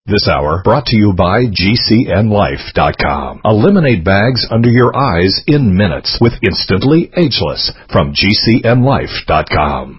This hour brought to you by GCNLife.com. Eliminate bags under your eyes in minutes with Instantly Ageless from GCNLife.com.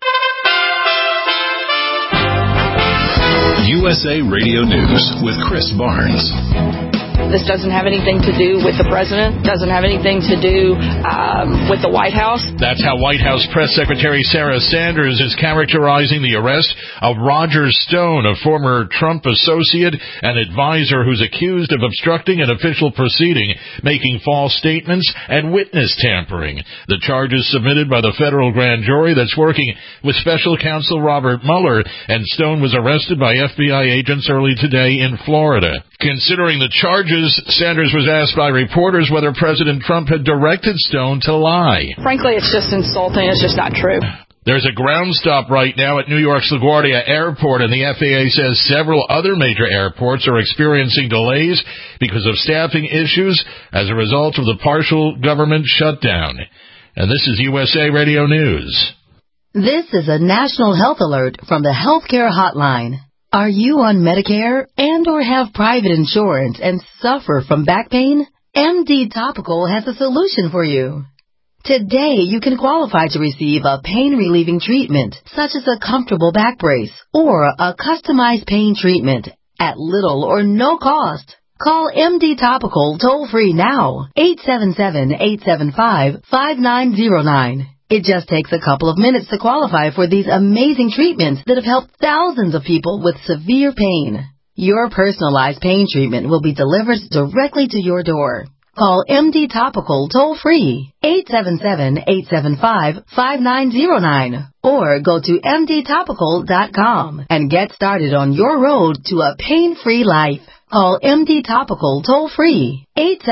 USA Radio News with Chris Barnes. This doesn't have anything to do with the president, doesn't have anything to do with the White House. That's how White House Press Secretary Sarah Sanders is characterizing the arrest of Roger Stone, a former Trump associate and advisor who's accused of obstructing an official proceeding, making false statements, and witness tampering. The charges submitted by the federal grand jury that's working with special counsel Robert Mueller, and Stone was arrested by FBI agents early today in Florida. Considering the charges, Sanders was asked by reporters whether President Trump had directed Stone to lie. Frankly, it's just insulting. It's just not true. There's a ground stop right now at New York's LaGuardia Airport, and the FAA says several other major airports are experiencing delays because of staffing issues as a result of the partial government shutdown. And this is USA Radio News. This is a national health alert from the Healthcare Hotline. Are you on Medicare and or have private insurance and suffer from back pain? MD Topical has a solution for you. Today, you can qualify to receive a pain-relieving treatment, such as a comfortable back brace or a customized pain treatment at little or no cost. Call MD Topical toll-free now, 877-875-5909. It just takes a couple of minutes to qualify for these amazing treatments that have helped thousands of people with severe pain. Your personalized pain treatment will be delivered directly to your door. Call MD Topical toll-free, 877-875-5909, or go to mdtopical.com and get started on your road to a pain-free life. Call MD Topical toll-free,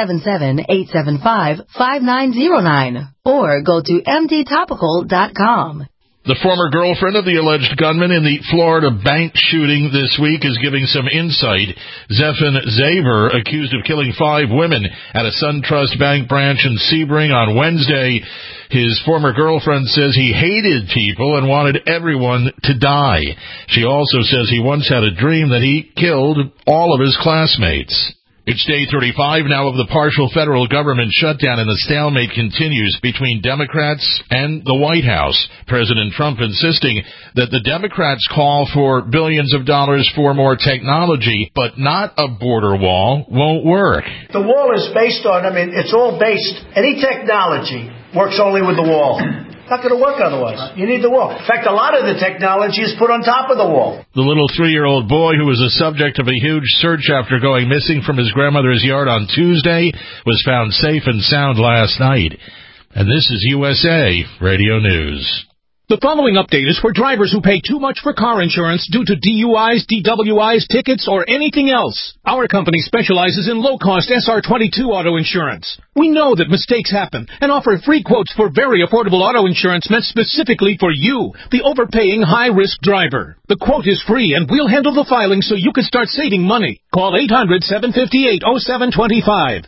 877-875-5909, or go to mdtopical.com. The former girlfriend of the alleged gunman in the Florida bank shooting this week is giving some insight. Zephan Zaver, accused of killing 5 women at a SunTrust Bank branch in Sebring on Wednesday. His former girlfriend says he hated people and wanted everyone to die. She also says he once had a dream that he killed all of his classmates. It's day 35 now of the partial federal government shutdown, and the stalemate continues between Democrats and the White House. President Trump insisting that the Democrats call for billions of dollars for more technology, but not a border wall, won't work. The wall is based on, it's all based, any technology works only with the wall. Not going to work otherwise. You need the wall. In fact, a lot of the technology is put on top of the wall. The little 3-year-old boy who was the subject of a huge search after going missing from his grandmother's yard on Tuesday was found safe and sound last night. And this is USA Radio News. The following update is for drivers who pay too much for car insurance due to DUIs, DWIs, tickets, or anything else. Our company specializes in low-cost SR22 auto insurance. We know that mistakes happen and offer free quotes for very affordable auto insurance meant specifically for you, the overpaying high-risk driver. The quote is free, and we'll handle the filing so you can start saving money. Call 800-758-0725.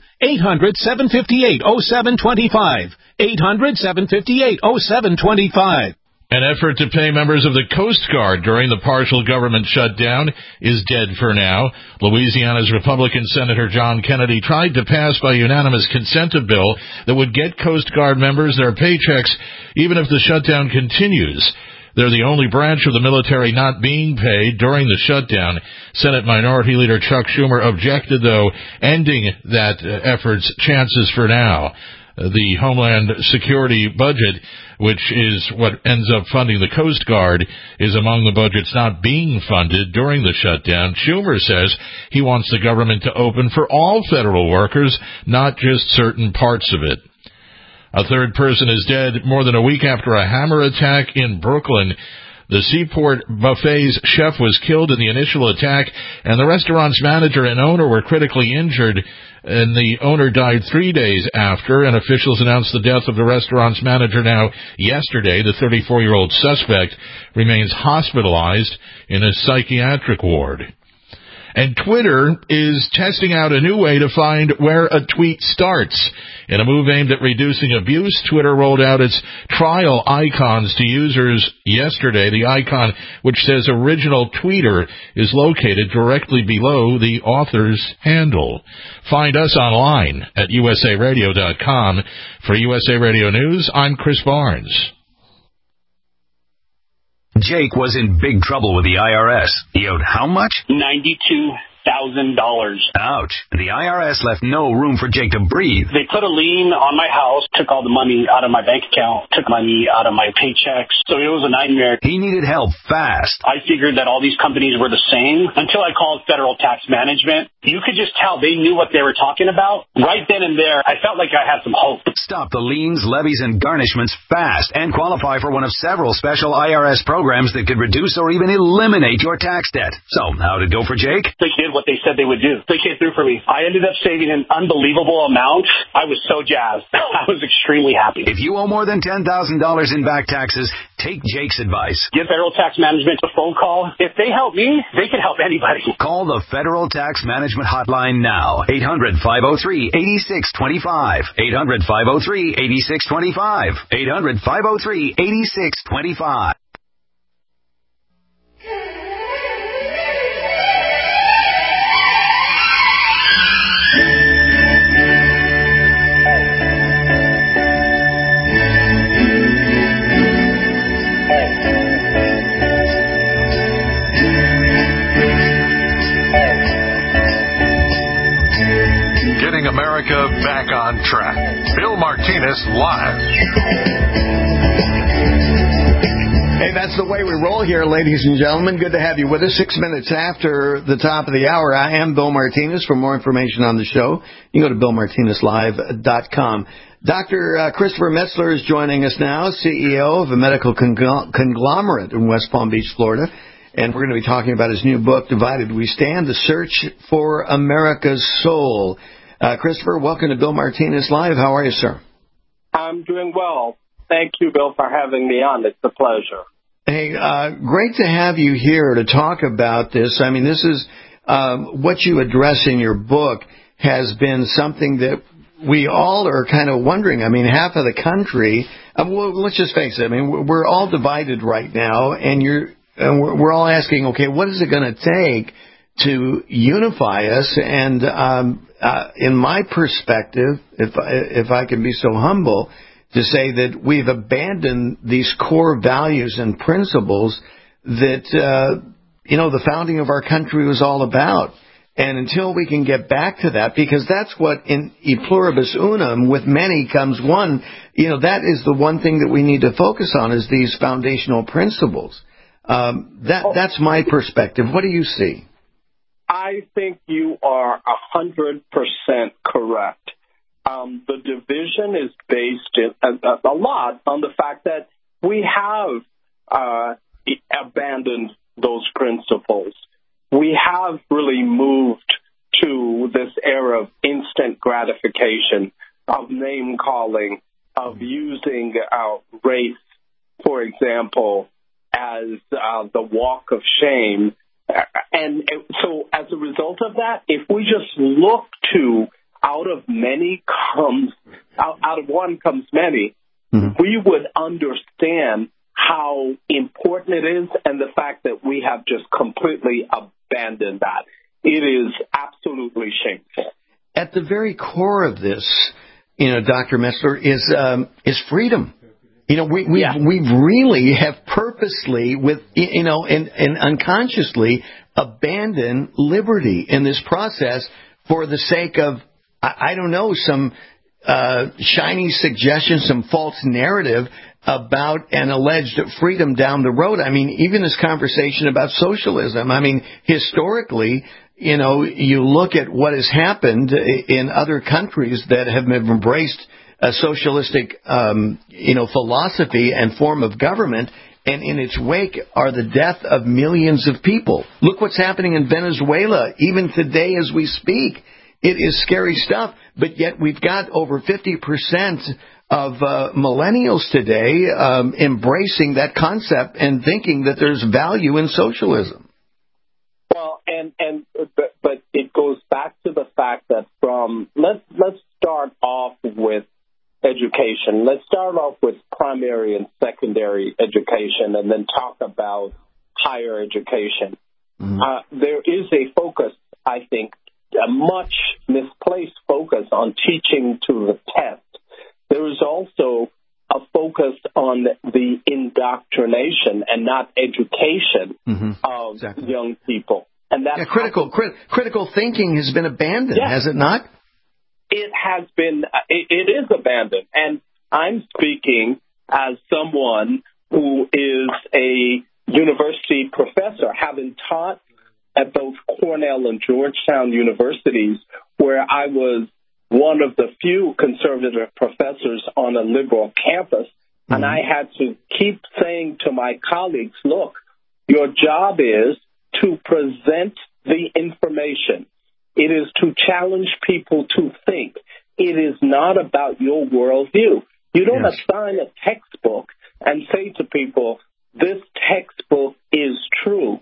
800-758-0725. 800-758-0725. An effort to pay members of the Coast Guard during the partial government shutdown is dead for now. Louisiana's Republican Senator John Kennedy tried to pass by unanimous consent a bill that would get Coast Guard members their paychecks even if the shutdown continues. They're the only branch of the military not being paid during the shutdown. Senate Minority Leader Chuck Schumer objected, though, ending that effort's chances for now. The Homeland Security budget, which is what ends up funding the Coast Guard, is among the budgets not being funded during the shutdown. Schumer says he wants the government to open for all federal workers, not just certain parts of it. A third person is dead more than a week after a hammer attack in Brooklyn. The Seaport Buffet's chef was killed in the initial attack, and the restaurant's manager and owner were critically injured, and the owner died 3 days after, and officials announced the death of the restaurant's manager now yesterday. The 34-year-old suspect remains hospitalized in a psychiatric ward. And Twitter is testing out a new way to find where a tweet starts. In a move aimed at reducing abuse, Twitter rolled out its trial icons to users yesterday. The icon, which says original tweeter, is located directly below the author's handle. Find us online at usaradio.com. For USA Radio News, I'm Chris Barnes. Jake was in big trouble with the IRS. He owed how much? $92,000. Ouch. The IRS left no room for Jake to breathe. They put a lien on my house, took all the money out of my bank account, took money out of my paychecks. So it was a nightmare. He needed help fast. I figured that all these companies were the same until I called Federal Tax Management. You could just tell they knew what they were talking about. Right then and there, I felt like I had some hope. Stop the liens, levies, and garnishments fast and qualify for one of several special IRS programs that could reduce or even eliminate your tax debt. So, how'd it go for Jake? They did what they said they would do. They came through for me. I ended up saving an unbelievable amount. I was so jazzed. I was extremely happy. If you owe more than $10,000 in back taxes, take Jake's advice. Give Federal Tax Management a phone call. If they help me, they can help anybody. Call the Federal Tax Management Hotline now. 800-503-8625. 800-503-8625. 800-503-8625. Getting America back on track. Bill Martinez Live. Hey, that's the way we roll here, ladies and gentlemen. Good to have you with us. 6 minutes after the top of the hour, I am Bill Martinez. For more information on the show, you can go to BillMartinezLive.com. Dr. Christopher Metzler is joining us now, CEO of a medical conglomerate in West Palm Beach, Florida. And we're going to be talking about his new book, Divided We Stand, The Search for America's Soul. Christopher, welcome to Bill Martinez Live. How are you, sir? I'm doing well. Thank you, Bill, for having me on. It's a pleasure. Hey, great to have you here to talk about this. I mean, this is what you address in your book has been something that we all are kind of wondering. I mean, half of the country, well, let's just face it. I mean, we're all divided right now, and we're all asking, okay, what is it going to take to unify us? And in my perspective, if I can be so humble, to say that we've abandoned these core values and principles that, the founding of our country was all about. And until we can get back to that, because that's what in e pluribus unum, with many comes one, that is the one thing that we need to focus on is these foundational principles. That's my perspective. What do you see? I think you are 100% correct. The division is based a lot on the fact that we have abandoned those principles. We have really moved to this era of instant gratification, of name-calling, of using race, for example, as the walk of shame. And so as a result of that, if we just look to out of one comes many, we would understand how important it is and the fact that we have just completely abandoned that. It is absolutely shameful. At the very core of this, Dr. Metzler, is freedom. We really have purposely and unconsciously abandoned liberty in this process for the sake of, some shiny suggestion, some false narrative about an alleged freedom down the road. I mean, even this conversation about socialism, I mean, historically, you look at what has happened in other countries that have embraced a socialistic, philosophy and form of government, and in its wake are the death of millions of people. Look what's happening in Venezuela, even today as we speak. It is scary stuff, but yet we've got over 50% of millennials today embracing that concept and thinking that there's value in socialism. Well, and education and then talk about higher education. There is a focus, I think, a much misplaced focus on teaching to the test. There is also a focus on the indoctrination and not education of young people. And that critical thinking has been abandoned, has it not? It has been. It is abandoned. And I'm speaking as someone who is a university professor, having taught at both Cornell and Georgetown universities, where I was one of the few conservative professors on a liberal campus. And I had to keep saying to my colleagues, look, your job is to present the information. It is to challenge people to think. It is not about your worldview. You don't assign a textbook and say to people, this textbook is true.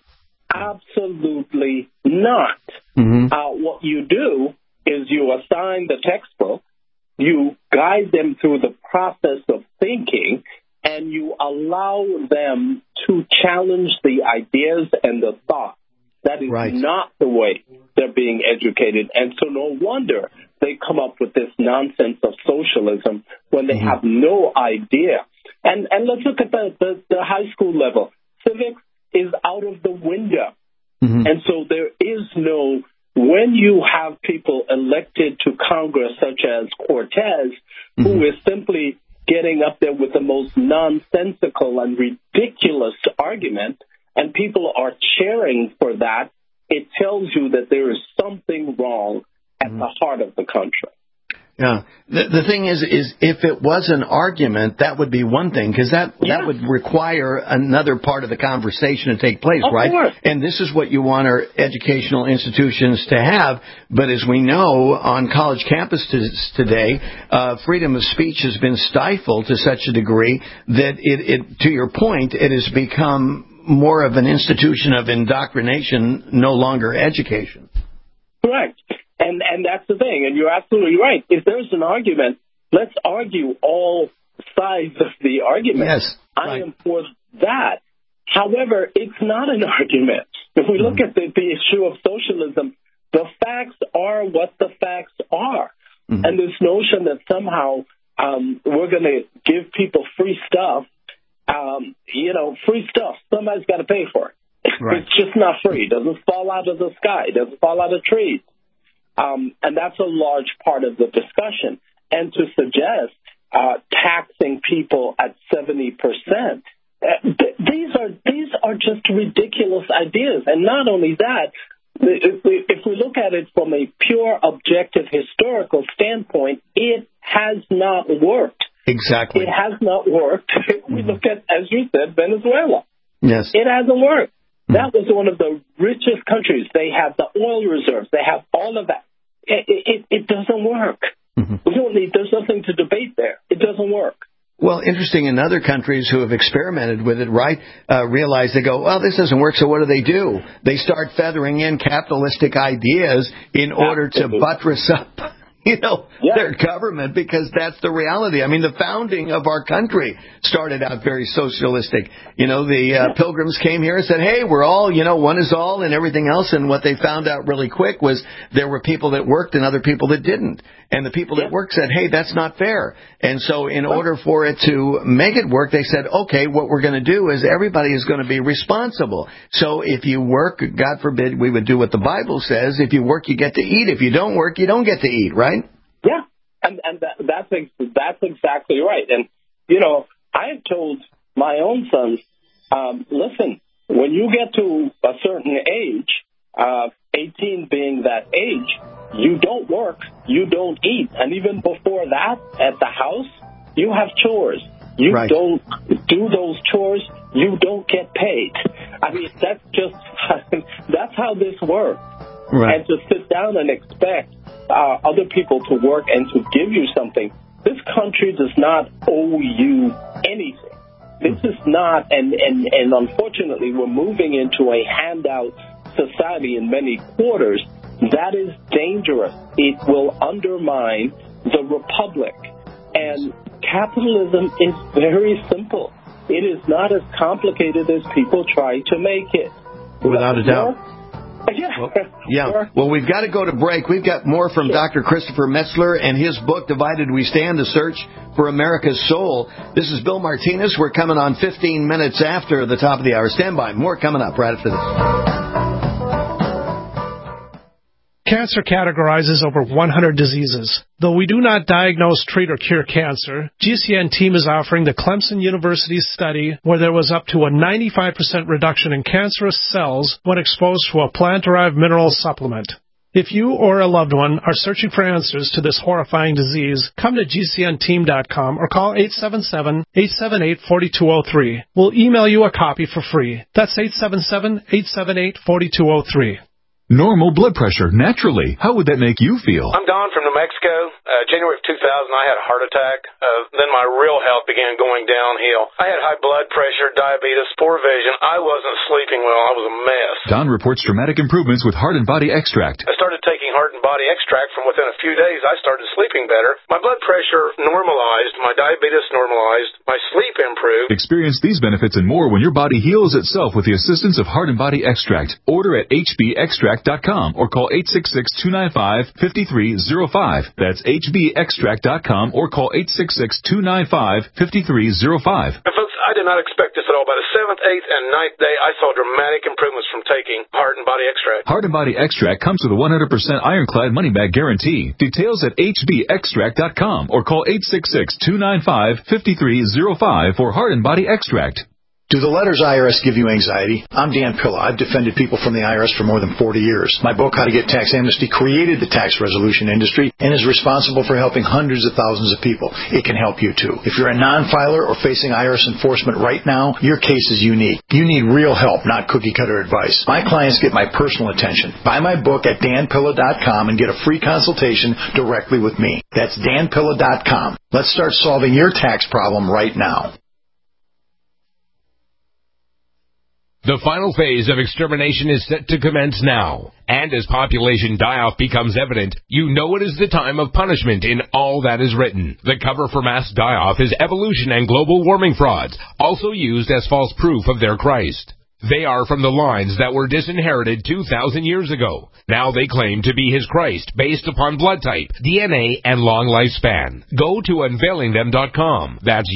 Absolutely not. What you do is you assign the textbook, you guide them through the process of thinking, and you allow them to challenge the ideas and the thought. That is not the way they're being educated. And so no wonder they come up with this nonsense of socialism when they have no idea. And let's look at the high school level. Civics is out of the window. And so there is no, when you have people elected to Congress such as Cortez, who is simply getting up there with the most nonsensical and ridiculous argument, and people are cheering for that, it tells you that there is something wrong at the heart of the country. Yeah. The thing is if it was an argument, that would be one thing, because that would require another part of the conversation to take place, right? Course. And this is what you want our educational institutions to have. But as we know, on college campuses today, freedom of speech has been stifled to such a degree that it to your point, it has become more of an institution of indoctrination, no longer education. Correct. And that's the thing. And you're absolutely right. If there's an argument, let's argue all sides of the argument. Yes, I am for that. However, it's not an argument. If we look at the issue of socialism, the facts are what the facts are. And this notion that somehow we're going to give people free stuff, free stuff, somebody's got to pay for it. It's just not free. It doesn't fall out of the sky. It doesn't fall out of trees. And that's a large part of the discussion. And to suggest taxing people at 70%, these are just ridiculous ideas. And not only that, if we look at it from a pure objective historical standpoint, it has not worked. Exactly. It has not worked. We look at, as you said, Venezuela. Yes. It hasn't worked. That was one of the richest countries. They have the oil reserves. They have all of that. It doesn't work. There's nothing to debate there. It doesn't work. Well, interesting, in other countries who have experimented with it, realize they go, well, this doesn't work, so what do? They start feathering in capitalistic ideas in order to buttress up their government, because that's the reality. I mean, the founding of our country started out very socialistic. The Pilgrims came here and said, hey, we're all, one is all and everything else. And what they found out really quick was there were people that worked and other people that didn't. And the people that worked said, hey, that's not fair. And so in order for it to make it work, they said, okay, what we're going to do is everybody is going to be responsible. So if you work, God forbid we would do what the Bible says. If you work, you get to eat. If you don't work, you don't get to eat, right? Yeah. And that's exactly right. And, I have told my own sons, listen, when you get to a certain age, 18 being that age, you don't work, you don't eat. And even before that, at the house, you have chores. You don't do those chores, you don't get paid. I mean, that's how this works. Right. And to sit down and expect other people to work and to give you something, this country does not owe you anything. This is not, and unfortunately, we're moving into a handout society in many quarters. That is dangerous. It will undermine the republic. And capitalism is very simple. It is not as complicated as people try to make it. Without a doubt. Yeah. Well, we've got to go to break. We've got more from Dr. Christopher Metzler and his book, Divided We Stand, The Search for America's Soul. This is Bill Martinez. We're coming on 15 minutes after the top of the hour. Stand by. More coming up right after this. Cancer categorizes over 100 diseases. Though we do not diagnose, treat, or cure cancer, GCN team is offering the Clemson University study where there was up to a 95% reduction in cancerous cells when exposed to a plant-derived mineral supplement. If you or a loved one are searching for answers to this horrifying disease, come to GCNteam.com or call 877-878-4203. We'll email you a copy for free. That's 877-878-4203. Normal blood pressure, naturally. How would that make you feel? I'm Don from New Mexico. January of 2000, I had a heart attack. Then my real health began going downhill. I had high blood pressure, diabetes, poor vision. I wasn't sleeping well. I was a mess. Don reports dramatic improvements with Heart and Body Extract. I started taking Heart and Body Extract. From within a few days, I started sleeping better. My blood pressure normalized. My diabetes normalized. My sleep improved. Experience these benefits and more when your body heals itself with the assistance of Heart and Body Extract. Order at hbextract.com or call 866-295-5305. That's hbextract.com or call 866-295-5305. And folks, I did not expect this at all. By the 7th, 8th, and 9th day, I saw dramatic improvements from taking Heart and Body Extract. Heart and Body Extract comes with a 100% ironclad money-back guarantee. Details at hbextract.com or call 866-295-5305 for Heart and Body Extract. Do the letters IRS give you anxiety? I'm Dan Pilla. I've defended people from the IRS for more than 40 years. My book, How to Get Tax Amnesty, created the tax resolution industry and is responsible for helping hundreds of thousands of people. It can help you, too. If you're a non-filer or facing IRS enforcement right now, your case is unique. You need real help, not cookie-cutter advice. My clients get my personal attention. Buy my book at danpilla.com and get a free consultation directly with me. That's danpilla.com. Let's start solving your tax problem right now. The final phase of extermination is set to commence now. And as population die-off becomes evident, you know it is the time of punishment in all that is written. The cover for mass die-off is evolution and global warming frauds, also used as false proof of their Christ. They are from the lines that were disinherited 2,000 years ago. Now they claim to be his Christ based upon blood type, DNA, and long lifespan. Go to unveilingthem.com. That's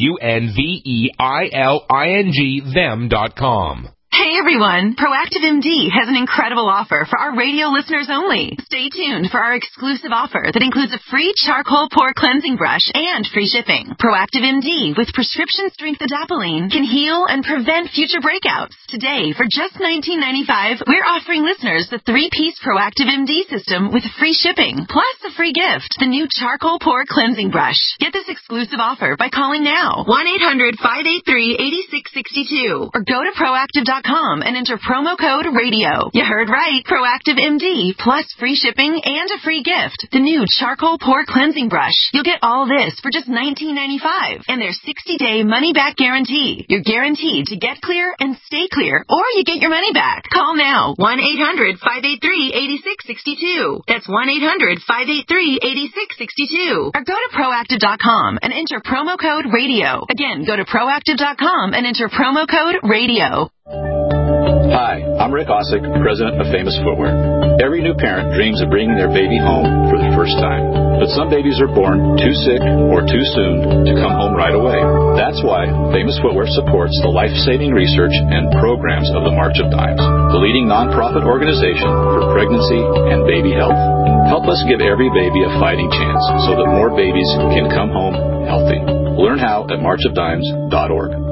UNVEILING them.com. Hey everyone, Proactive MD has an incredible offer for our radio listeners only. Stay tuned for our exclusive offer that includes a free charcoal pore cleansing brush and free shipping. Proactive MD with prescription strength adapalene can heal and prevent future breakouts. Today, for just $19.95, we're offering listeners the 3-piece Proactive MD system with free shipping, plus a free gift, the new charcoal pore cleansing brush. Get this exclusive offer by calling now, 1-800-583-8662, or go to proactive.com and enter promo code RADIO. You heard right. Proactive MD plus free shipping and a free gift. The new charcoal pore cleansing brush. You'll get all this for just $19.95 and their 60-day money-back guarantee. You're guaranteed to get clear and stay clear, or you get your money back. Call now. 1-800-583-8662. That's 1-800-583-8662. Or go to proactive.com and enter promo code RADIO. Again, go to proactive.com and enter promo code RADIO. Hi, I'm Rick Osick, president of Famous Footwear. Every new parent dreams of bringing their baby home for the first time. But some babies are born too sick or too soon to come home right away. That's why Famous Footwear supports the life-saving research and programs of the March of Dimes, the leading nonprofit organization for pregnancy and baby health. Help us give every baby a fighting chance so that more babies can come home healthy. Learn how at marchofdimes.org.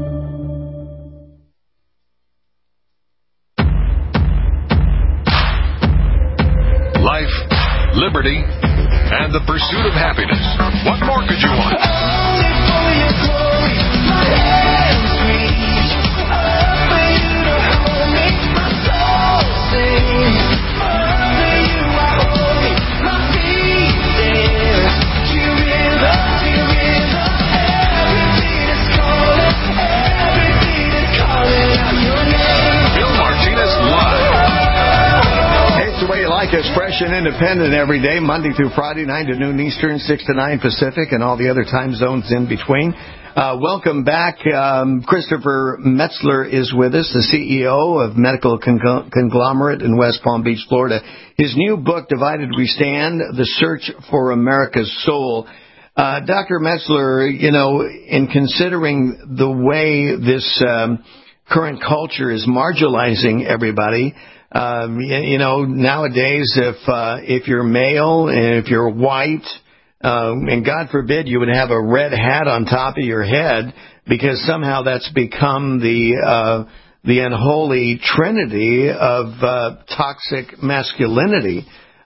Life, liberty, and the pursuit of happiness. What more could you want? Only for your glory, my hands reach. For you to hold me, my soul sings. For you I hold me, my feet dance. To rhythm, every beat is calling, every beat is calling out your name. Bill Martinez live. The way you like us, fresh Christian Independent every day, Monday through Friday, 9 to noon Eastern, 6 to 9 Pacific, and all the other time zones in between. Welcome back. Christopher Metzler is with us, the CEO of Medical Conglomerate in West Palm Beach, Florida. His new book, Divided We Stand, The Search for America's Soul. Dr. Metzler, in considering the way this current culture is marginalizing everybody, nowadays if you're male and if you're white, and God forbid you would have a red hat on top of your head, because somehow that's become the unholy trinity of toxic masculinity.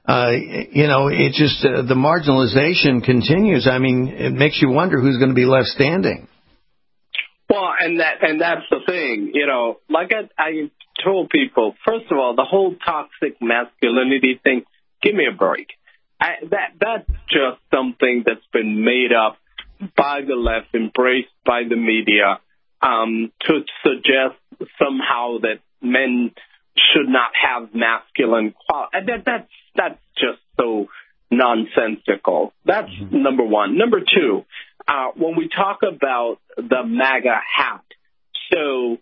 It just the marginalization continues. I mean, it makes you wonder who's going to be left standing. Well, and that's the thing. Like I told people, first of all, the whole toxic masculinity thing. Give me a break. That's just something that's been made up by the left, embraced by the media, to suggest somehow that men should not have masculine qualities. That's just so nonsensical. That's number one. Number two, when we talk about the MAGA hat, so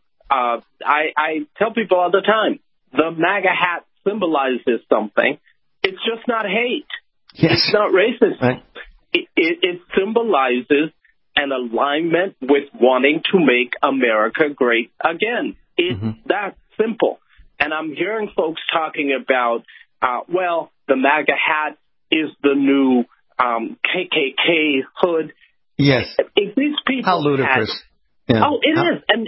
I tell people all the time, the MAGA hat symbolizes something. It's just not hate. Yes. It's not racist. Right. It symbolizes an alignment with wanting to make America great again. It's that simple. And I'm hearing folks talking about, the MAGA hat is the new KKK hood. Yes. If these people how ludicrous. Oh, it is. And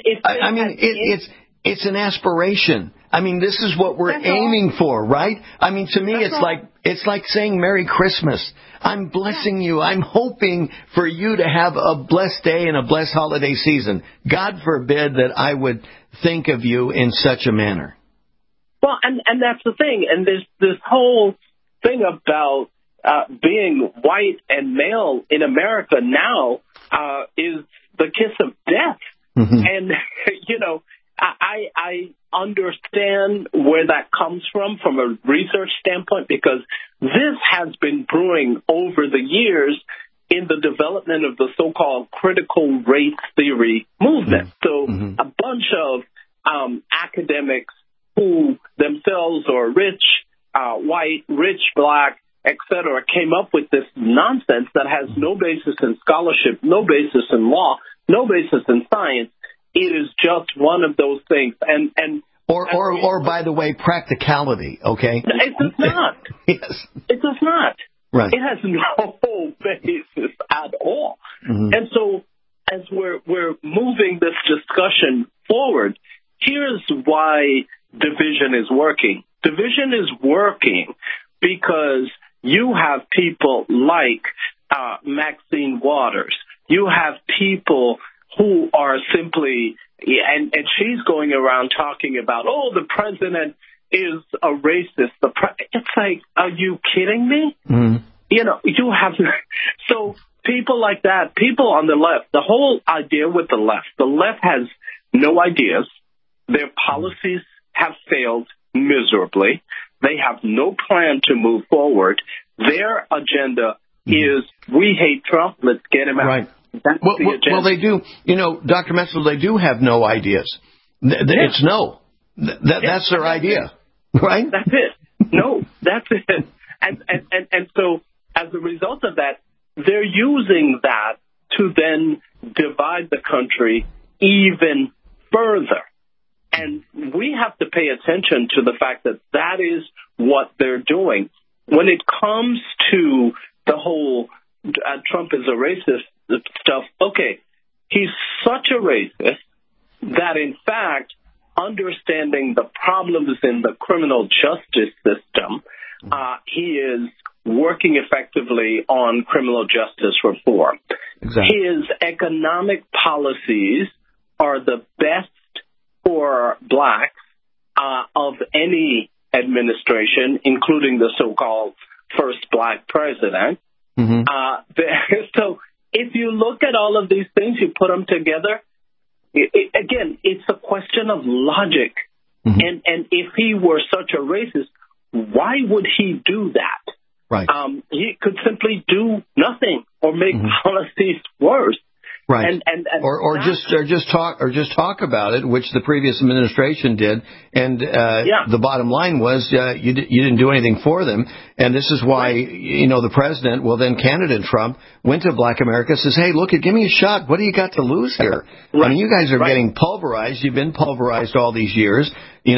it's an aspiration. I mean, this is what we're aiming for, right? I mean, to me, it's like saying Merry Christmas. I'm blessing you. I'm hoping for you to have a blessed day and a blessed holiday season. God forbid that I would think of you in such a manner. Well, and that's the thing. And this whole thing about being white and male in America now is the kiss of death. And, I understand where that comes from a research standpoint, because this has been brewing over the years in the development of the so-called critical race theory movement. So a bunch of academics who themselves are rich, white, rich, black, etc., came up with this nonsense that has no basis in scholarship, no basis in law, no basis in science. It is just one of those things, or by the way, practicality. Okay, it does not. Yes, it does not. Right. It has no basis at all. And so, as we're moving this discussion forward, here's why division is working. Division is working because you have people like Maxine Waters. You have people who are simply, and she's going around talking about, the president is a racist. It's like, are you kidding me? You have, so people like that, people on the left, the whole idea with the left has no ideas. Their policies have failed miserably. They have no plan to move forward. Their agenda is, we hate Trump, let's get him out. Right. Well, they do. Dr. Metzler, they do have no ideas. It's no. That's their idea, right? That's it. No, that's it. And so, as a result of that, they're using that to then divide the country even further. And we have to pay attention to the fact that that is what they're doing. When it comes to the whole Trump is a racist stuff, okay, he's such a racist that, in fact, understanding the problems in the criminal justice system, he is working effectively on criminal justice reform. Exactly. His economic policies are the best for blacks of any administration, including the so-called first black president. So if you look at all of these things, you put them together, again, it's a question of logic. And if he were such a racist, why would he do that? Right. He could simply do nothing or make policies worse. Right. And or just talk about it, which the previous administration did. And the bottom line was you didn't do anything for them. And this is why, the president, then candidate Trump, went to Black America, says, hey, look, give me a shot. What do you got to lose here? Right. I mean, you guys are getting pulverized. You've been pulverized all these years.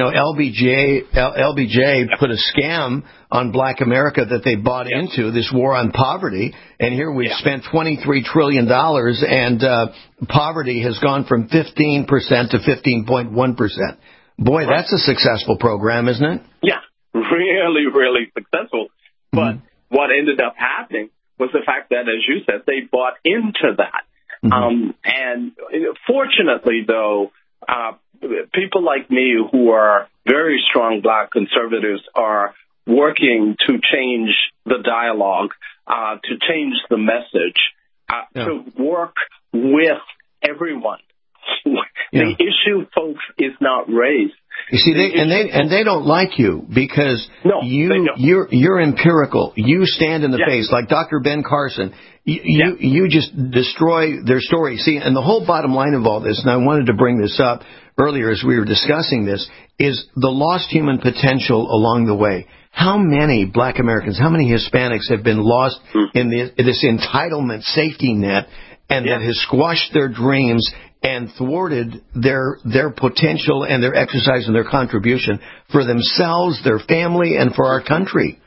LBJ put a scam on Black America that they bought into, this war on poverty. And here we've spent $23 trillion, and poverty has gone from 15% to 15.1%. Boy, that's a successful program, isn't it? Yeah, really, really successful. But what ended up happening was the fact that, as you said, they bought into that. And fortunately, though, people like me who are very strong Black conservatives are working to change the dialogue, to change the message, to work with everyone. The issue, folks, is not race. You see, they don't like you because you're empirical. You stand in the face, like Dr. Ben Carson. You just destroy their story. See, and the whole bottom line of all this, and I wanted to bring this up earlier as we were discussing this, is the lost human potential along the way. How many Black Americans, how many Hispanics have been lost in this entitlement safety net, and that has squashed their dreams and thwarted their potential and their exercise and their contribution for themselves, their family, and for our country.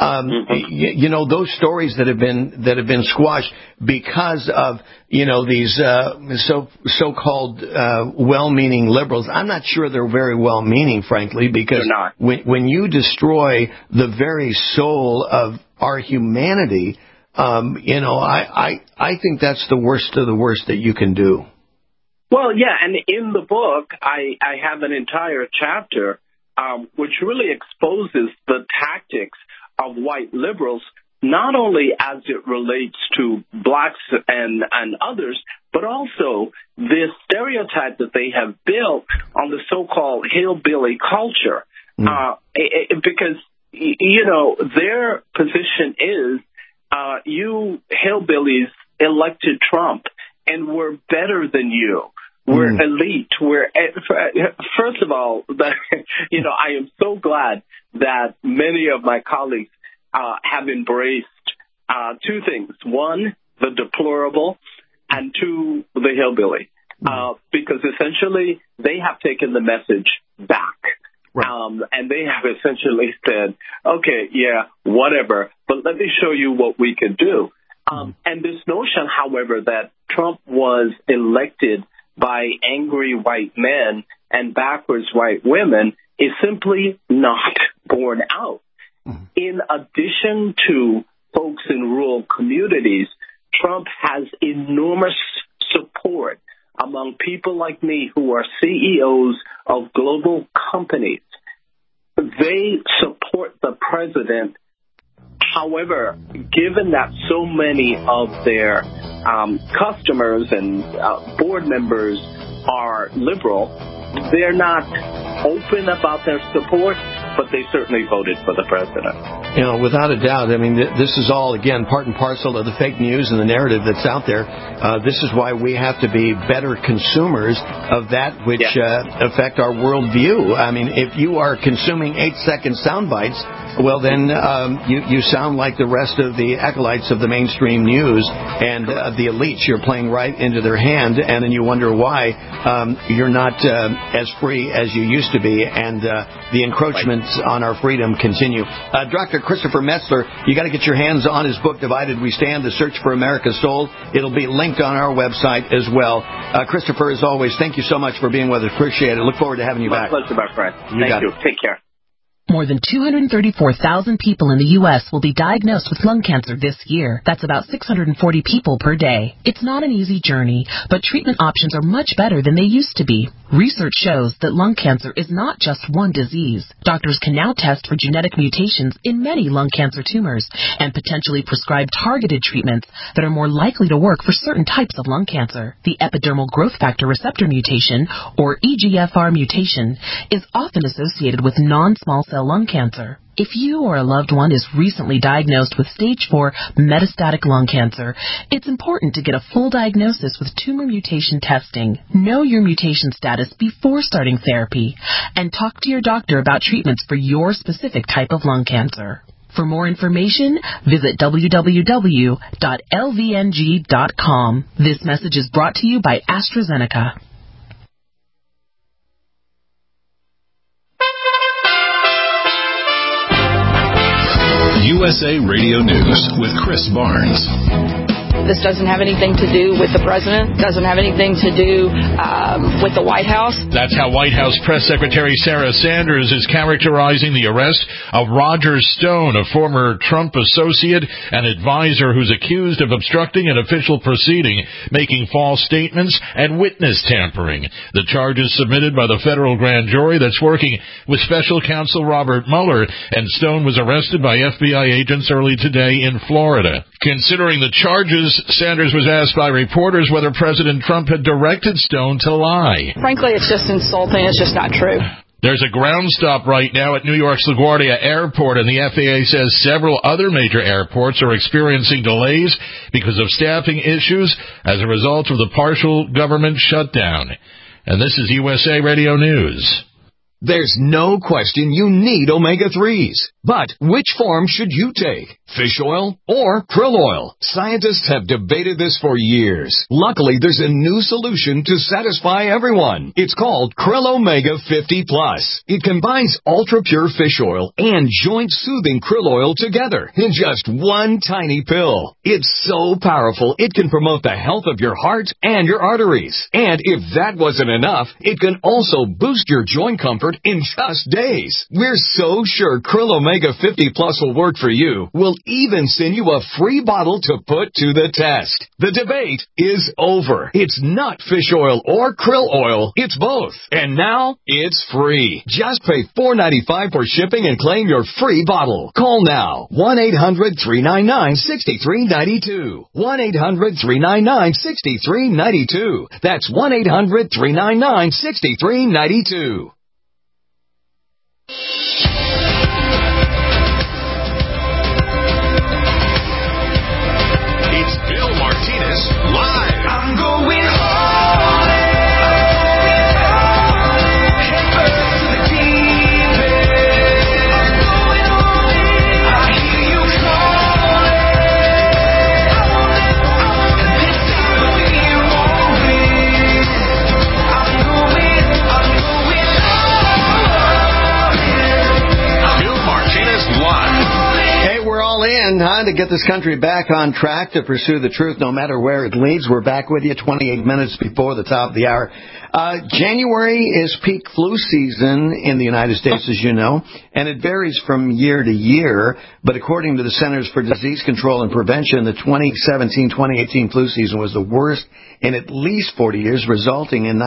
Those stories that have been squashed because of these so-called well-meaning liberals. I'm not sure they're very well-meaning, frankly, because when you destroy the very soul of our humanity, I think that's the worst of the worst that you can do. Well, yeah, and in the book, I have an entire chapter which really exposes the tactics of white liberals, not only as it relates to blacks and others, but also this stereotype that they have built on the so-called hillbilly culture. Because, their position is, you hillbillies elected Trump, and we're better than you. We're elite. First of all, I am so glad that many of my colleagues have embraced two things. One, the deplorable, and two, the hillbilly. Because essentially they have taken the message back. And they have essentially said, okay, yeah, whatever, but let me show you what we can do. And this notion, however, that Trump was elected by angry white men and backwards white women is simply not borne out. In addition to folks in rural communities, Trump has enormous support among people like me who are CEOs of global companies. They support the president. However, given that so many of their customers and board members are liberal, they're not open about their support, but they certainly voted for the president. Without a doubt. I mean, this is all, again, part and parcel of the fake news and the narrative that's out there. This is why we have to be better consumers of that which affect our worldview. I mean, if you are consuming 8-second sound bites, well, then you sound like the rest of the acolytes of the mainstream news and the elites. You're playing right into their hand, and then you wonder why you're not as free as you used to be, and the encroachments on our freedom continue. Dr. Christopher Metzler, you got to get your hands on his book, Divided We Stand, The Search for America's Soul. It'll be linked on our website as well. Christopher, as always, thank you so much for being with us. Appreciate it. Look forward to having you back. My pleasure, my friend. Thank you. Take care. More than 234,000 people in the U.S. will be diagnosed with lung cancer this year. That's about 640 people per day. It's not an easy journey, but treatment options are much better than they used to be. Research shows that lung cancer is not just one disease. Doctors can now test for genetic mutations in many lung cancer tumors and potentially prescribe targeted treatments that are more likely to work for certain types of lung cancer. The epidermal growth factor receptor mutation, or EGFR mutation, is often associated with non-small cell lung cancer. If you or a loved one is recently diagnosed with stage 4 metastatic lung cancer, it's important to get a full diagnosis with tumor mutation testing. Know your mutation status before starting therapy, and talk to your doctor about treatments for your specific type of lung cancer. For more information, visit www.lvng.com. This message is brought to you by AstraZeneca. USA Radio News with Chris Barnes. This doesn't have anything to do with the president, doesn't have anything to do with the White House. That's how White House Press Secretary Sarah Sanders is characterizing the arrest of Roger Stone, a former Trump associate and advisor who's accused of obstructing an official proceeding, making false statements, and witness tampering. The charges submitted by the federal grand jury that's working with special counsel Robert Mueller, and Stone was arrested by FBI agents early today in Florida. Considering the charges, Sanders was asked by reporters whether President Trump had directed Stone to lie. Frankly, it's just insulting. It's just not true. There's a ground stop right now at New York's LaGuardia Airport, and the FAA says several other major airports are experiencing delays because of staffing issues as a result of the partial government shutdown. And this is USA Radio News. There's no question you need omega-3s. But which form should you take? Fish oil or krill oil? Scientists have debated this for years. Luckily, there's a new solution to satisfy everyone. It's called Krill Omega 50 Plus. It combines ultra-pure fish oil and joint-soothing krill oil together in just one tiny pill. It's so powerful, it can promote the health of your heart and your arteries. And if that wasn't enough, it can also boost your joint comfort in just days. We're so sure Krill Omega 50 Plus will work for you. We'll even send you a free bottle to put to the test. The debate is over. It's not fish oil or krill oil. It's both. And now it's free. Just pay $4.95 for shipping and claim your free bottle. Call now. 1-800-399-6392. 1-800-399-6392. That's 1-800-399-6392. It's Bill Martinez live. I'm going to get this country back on track to pursue the truth no matter where it leads. We're back with you 28 minutes before the top of the hour. January is peak flu season in the United States, as you know, and it varies from year to year. But according to the Centers for Disease Control and Prevention, the 2017-2018 flu season was the worst in at least 40 years, resulting in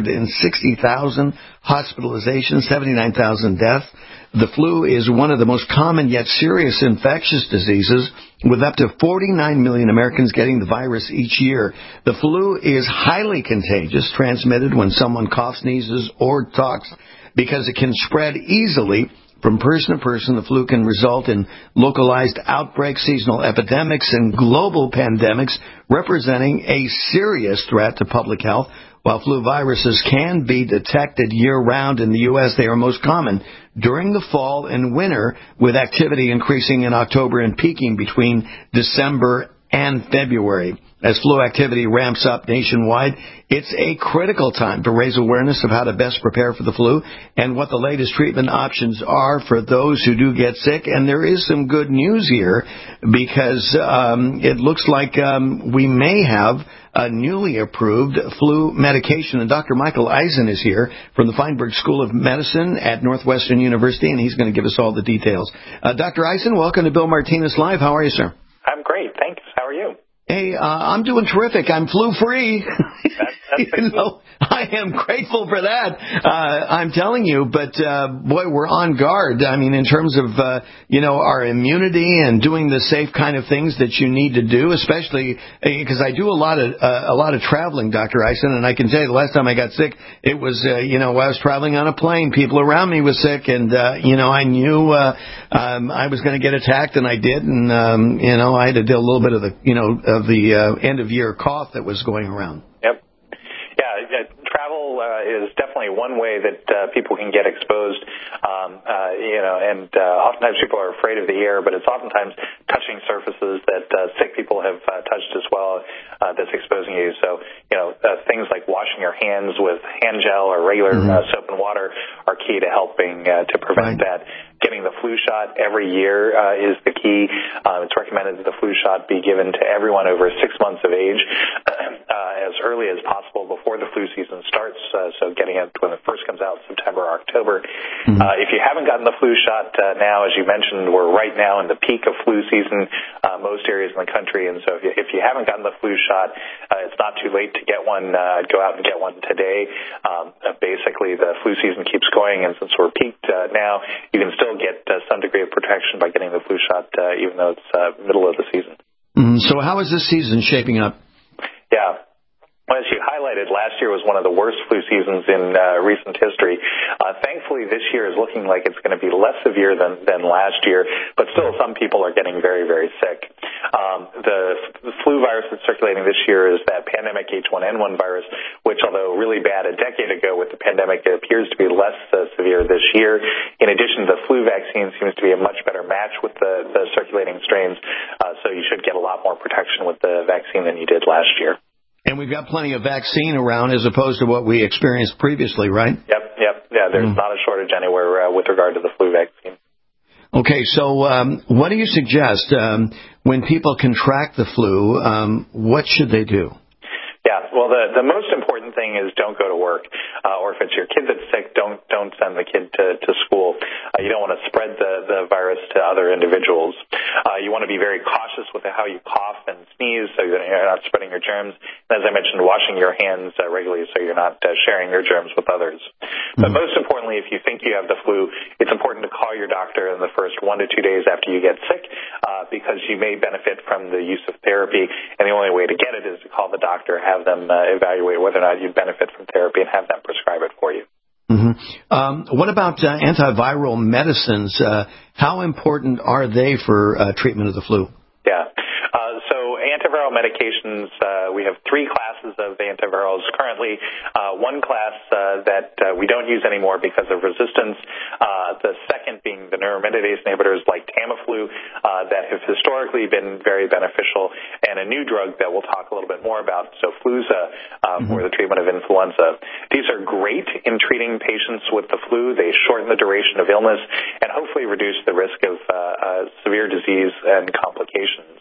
960,000 hospitalizations, 79,000 deaths. The flu is one of the most common yet serious infectious diseases, with up to 49 million Americans getting the virus each year. The flu is highly contagious, transmitted when someone coughs, sneezes, or talks, because it can spread easily from person to person. The flu can result in localized outbreaks, seasonal epidemics, and global pandemics, representing a serious threat to public health. While flu viruses can be detected year-round in the U.S., they are most common during the fall and winter, with activity increasing in October and peaking between December and February. As flu activity ramps up nationwide, it's a critical time to raise awareness of how to best prepare for the flu and what the latest treatment options are for those who do get sick. And there is some good news here, because it looks like we may have a newly approved flu medication. And Dr. Michael Eisen is here from the Feinberg School of Medicine at Northwestern University, and he's going to give us all the details. Dr. Eisen, welcome to Bill Martinez Live. How are you, sir? I'm great, thanks. How are you? Hey, I'm doing terrific. I'm flu-free. I am grateful for that. I'm telling you, but boy, we're on guard. I mean, in terms of our immunity and doing the safe kind of things that you need to do, especially because I do a lot of traveling, Dr. Eisen, and I can tell you the last time I got sick, it was while I was traveling on a plane. People around me was sick, and I knew I was going to get attacked, and I did, and I had to deal a little bit of the end of year cough that was going around. Yep. Yeah, travel is definitely one way that people can get exposed, and oftentimes people are afraid of the air, but it's oftentimes touching surfaces that sick people have touched as well that's exposing you. So, things like washing your hands with hand gel or regular soap and water are key to helping to prevent that. Getting the flu shot every year is the key. It's recommended that the flu shot be given to everyone over 6 months of age as early as possible before the flu season starts, so getting it when it first comes out, September or October. If you haven't gotten the flu shot now, as you mentioned, we're right now in the peak of flu season, most areas in the country, and so if you haven't gotten the flu shot, it's not too late to get one. Go out and get one today. Basically, the flu season keeps going, and since we're peaked now, you can still get some degree of protection by getting the flu shot, even though it's middle of the season. So how is this season shaping up? Yeah. Well, as you highlighted, last year was one of the worst flu seasons in recent history. Thankfully, this year is looking like it's going to be less severe than last year, but still some people are getting very, very sick. The flu virus that's circulating this year is that pandemic H1N1 virus, which, although really bad a decade ago with the pandemic, it appears to be less severe this year. In addition, the flu vaccine seems to be a much better match with the circulating strains, so you should get a lot more protection with the vaccine than you did last year. And we've got plenty of vaccine around as opposed to what we experienced previously, right? Yep. Yeah, there's not a shortage anywhere with regard to the flu vaccine. Okay, so what do you suggest when people contract the flu? What should they do? Yeah, well, the most important thing is don't go to work, or if it's your kid that's sick, don't send the kid to school. You don't want to spread the virus to other individuals. You want to be very cautious with how you cough and sneeze so that you're not spreading your germs. And as I mentioned, washing your hands regularly so you're not sharing your germs with others. But most importantly, if you think you have the flu, it's important to call your doctor in the first 1 to 2 days after you get sick, because you may benefit from the use of therapy, and the only way to get it is to call the doctor, have them evaluate whether or not you benefit from therapy, and have them prescribe it for you. What about antiviral medicines? How important are they for treatment of the flu? Yeah. So antiviral medications, we have 3 classes of antivirals currently. One class that we don't use anymore because of resistance. The second being the neuraminidase inhibitors like Tamiflu that have historically been very beneficial, and a new drug that we'll talk a little bit more about, Sofluza, for the treatment of influenza. These are great in treating patients with the flu. They shorten the duration of illness and hopefully reduce the risk of severe disease and complications.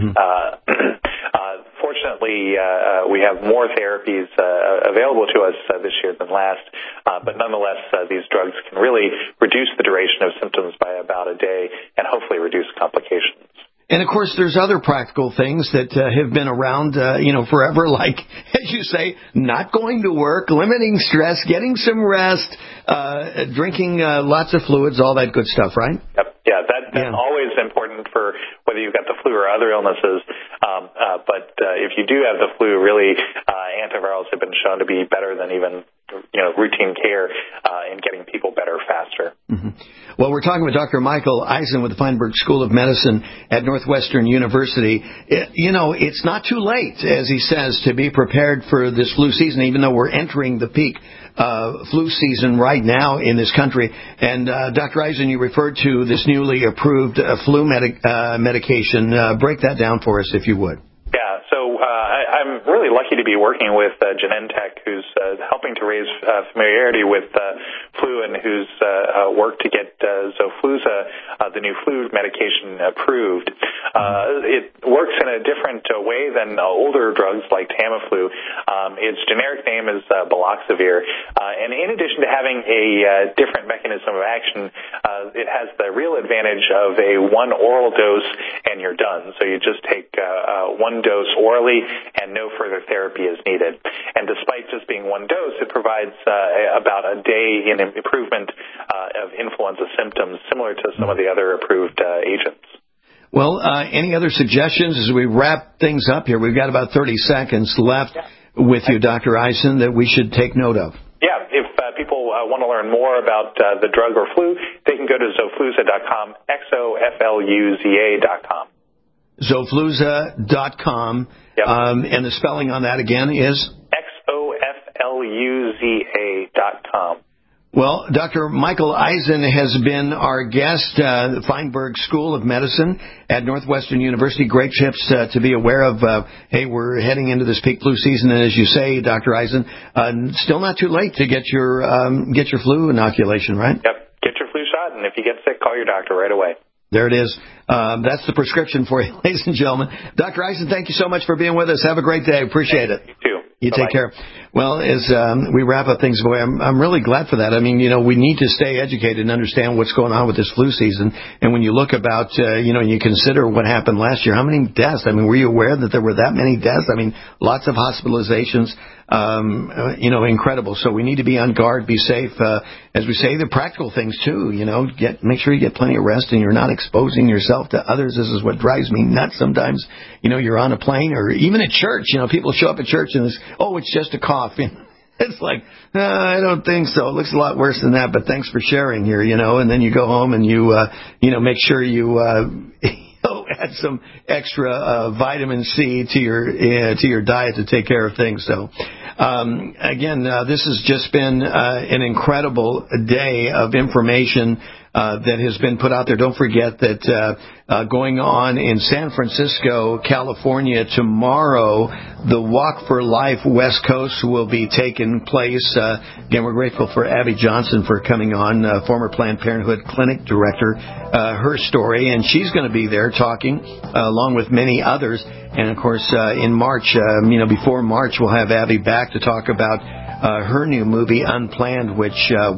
Fortunately, we have more therapies available to us this year than last, but nonetheless, these drugs can really reduce the duration of symptoms by about a day and hopefully reduce complications. And, of course, there's other practical things that have been around, forever, like, as you say, not going to work, limiting stress, getting some rest, drinking lots of fluids, all that good stuff, right? Yep. Yeah, that's always important for whether you've got the flu or other illnesses. But if you do have the flu, really, antivirals have been shown to be better than even routine care in getting people better faster. Well, we're talking with Dr. Michael Eisen with the Feinberg School of Medicine at Northwestern University. It's not too late, as he says, to be prepared for this flu season, even though we're entering the peak flu season right now in this country. And Dr. Eisen, you referred to this newly approved flu medication. Break that down for us, if you would. Yeah, so I'm really lucky to be working with Genentech, who's helping to raise familiarity with flu and who's worked to get Sofluza, the new flu medication, approved. It works in a different way than older drugs like Tamiflu. Its generic name is Baloxavir, and in addition to having a different mechanism of action, it has the real advantage of a one oral dose and you're done. So you just take one dose orally, and no further therapy is needed. And despite just being one dose, it provides about a day in improvement of influenza symptoms, similar to some of the other approved agents. Well, any other suggestions as we wrap things up here? We've got about 30 seconds left with you, Dr. Eisen, that we should take note of. Yeah, if people want to learn more about the drug or flu, they can go to Xofluza.com, XOFLUZA.com. Xofluza.com. Yep. And the spelling on that again is? XOFLUZA.com. Well, Dr. Michael Eisen has been our guest, the Feinberg School of Medicine at Northwestern University. Great tips to be aware of. Hey, we're heading into this peak flu season, and as you say, Dr. Eisen, still not too late to get your flu inoculation, right? Yep, get your flu shot, and if you get sick, call your doctor right away. There it is. That's the prescription for you, ladies and gentlemen. Dr. Eisen, thank you so much for being with us. Have a great day. Appreciate it. You too. You Bye-bye. take care. Well, as we wrap up things, boy, I'm really glad for that. I mean, we need to stay educated and understand what's going on with this flu season. And when you look about, you consider what happened last year, how many deaths? I mean, were you aware that there were that many deaths? I mean, lots of hospitalizations. Incredible. So we need to be on guard, be safe. As we say, the practical things too, make sure you get plenty of rest and you're not exposing yourself to others. This is what drives me nuts sometimes. You're on a plane or even at church, people show up at church and it's just a cough. It's like, I don't think so. It looks a lot worse than that, but thanks for sharing here, and then you go home and you make sure you, add some extra vitamin C to your diet to take care of things. So, again, this has just been an incredible day of information that has been put out there. Don't forget that going on in San Francisco, California tomorrow, the Walk for Life West Coast will be taking place. Again, we're grateful for Abby Johnson for coming on, former Planned Parenthood Clinic Director, her story, and she's going to be there talking along with many others. And, of course, in March, before March, we'll have Abby back to talk about her new movie, Unplanned, which,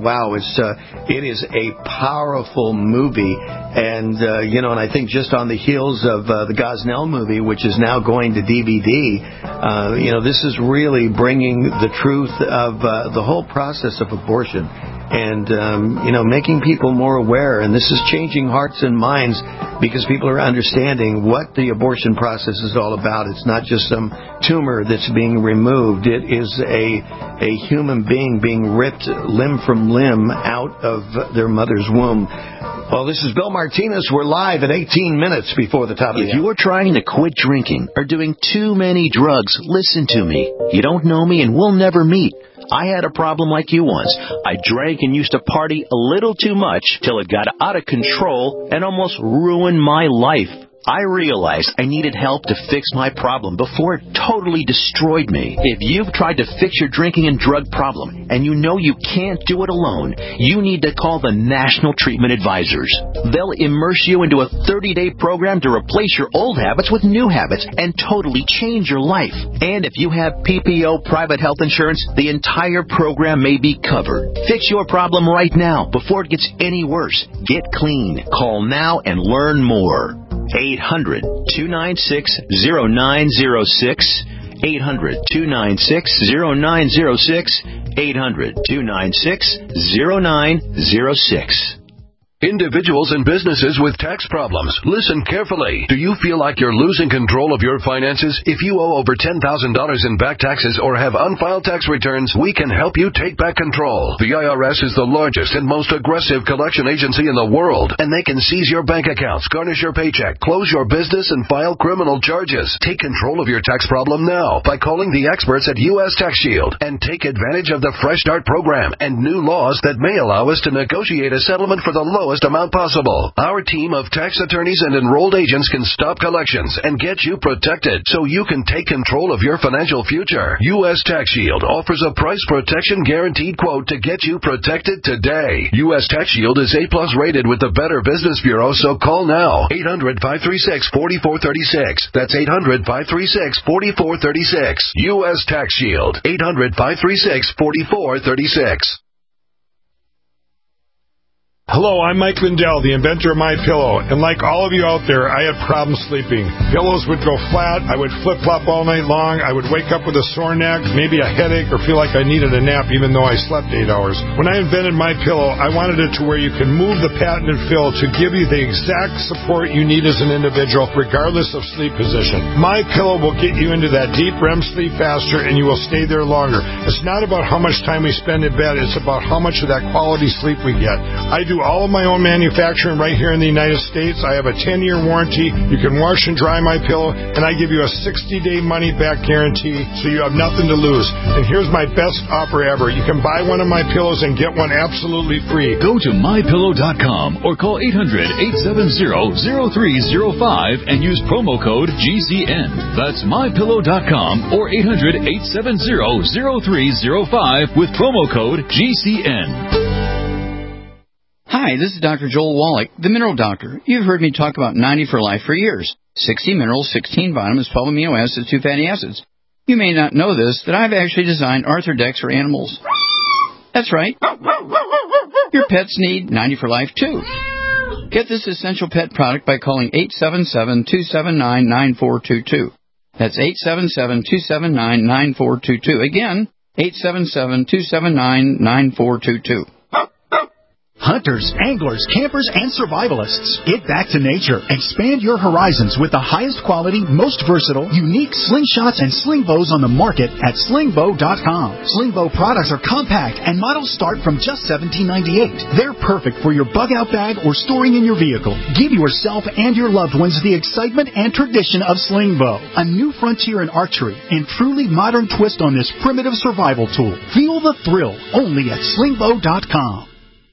it is a powerful movie. And, and I think just on the heels of the Gosnell movie, which is now going to DVD, this is really bringing the truth of the whole process of abortion and, making people more aware. And this is changing hearts and minds because people are understanding what the abortion process is all about. It's not just some tumor that's being removed. It is a human being ripped limb from limb out of their mother's womb. Well, this is Bill Martinez. We're live at 18 minutes before the top of the hour. If you're trying to quit drinking or doing too many drugs, listen to me. You don't know me and we'll never meet. I had a problem like you once. I drank and used to party a little too much till it got out of control and almost ruined my life. I realized I needed help to fix my problem before it totally destroyed me. If you've tried to fix your drinking and drug problem and you know you can't do it alone, you need to call the National Treatment Advisors. They'll immerse you into a 30-day program to replace your old habits with new habits and totally change your life. And if you have PPO private health insurance, the entire program may be covered. Fix your problem right now before it gets any worse. Get clean. Call now and learn more. 800-296-0906, 800-296-0906, 800-296-0906. Individuals and businesses with tax problems, listen carefully. Do you feel like you're losing control of your finances? If you owe over $10,000 in back taxes or have unfiled tax returns, we can help you take back control. The IRS is the largest and most aggressive collection agency in the world, and they can seize your bank accounts, garnish your paycheck, close your business, and file criminal charges. Take control of your tax problem now by calling the experts at U.S. Tax Shield and take advantage of the Fresh Start program and new laws that may allow us to negotiate a settlement for the lowest amount possible. Our team of tax attorneys and enrolled agents can stop collections and get you protected so you can take control of your financial future. U.S. Tax Shield offers a price protection guaranteed quote to get you protected today. U.S. Tax Shield is A+ rated with the Better Business Bureau, so call now. 800-536-4436. That's 800-536-4436. U.S. Tax Shield. 800-536-4436. Hello, I'm Mike Lindell, the inventor of MyPillow, and like all of you out there, I had problems sleeping. Pillows would go flat, I would flip-flop all night long, I would wake up with a sore neck, maybe a headache, or feel like I needed a nap even though I slept 8 hours. When I invented MyPillow, I wanted it to where you can move the patented fill to give you the exact support you need as an individual, regardless of sleep position. MyPillow will get you into that deep REM sleep faster, and you will stay there longer. It's not about how much time we spend in bed, it's about how much of that quality sleep we get. I do all of my own manufacturing right here in the United States. I have a 10-year warranty. You can wash and dry my pillow, and I give you a 60-day money-back guarantee, so you have nothing to lose. And here's my best offer ever. You can buy one of my pillows and get one absolutely free. Go to MyPillow.com or call 800-870-0305 and use promo code GCN. That's MyPillow.com or 800-870-0305 with promo code GCN. Hi, this is Dr. Joel Wallach, the Mineral Doctor. You've heard me talk about 90 for Life for years. 60 minerals, 16 vitamins, 12 amino acids, 2 fatty acids. You may not know this, that I've actually designed Arthrodex for animals. That's right. Your pets need 90 for Life, too. Get this essential pet product by calling 877-279-9422. That's 877-279-9422. Again, 877-279-9422. Hunters, anglers, campers, and survivalists. Get back to nature. Expand your horizons with the highest quality, most versatile, unique slingshots and sling bows on the market at slingbow.com. Slingbow products are compact and models start from just $17.98. They're perfect for your bug-out bag or storing in your vehicle. Give yourself and your loved ones the excitement and tradition of Slingbow, a new frontier in archery and truly modern twist on this primitive survival tool. Feel the thrill only at slingbow.com.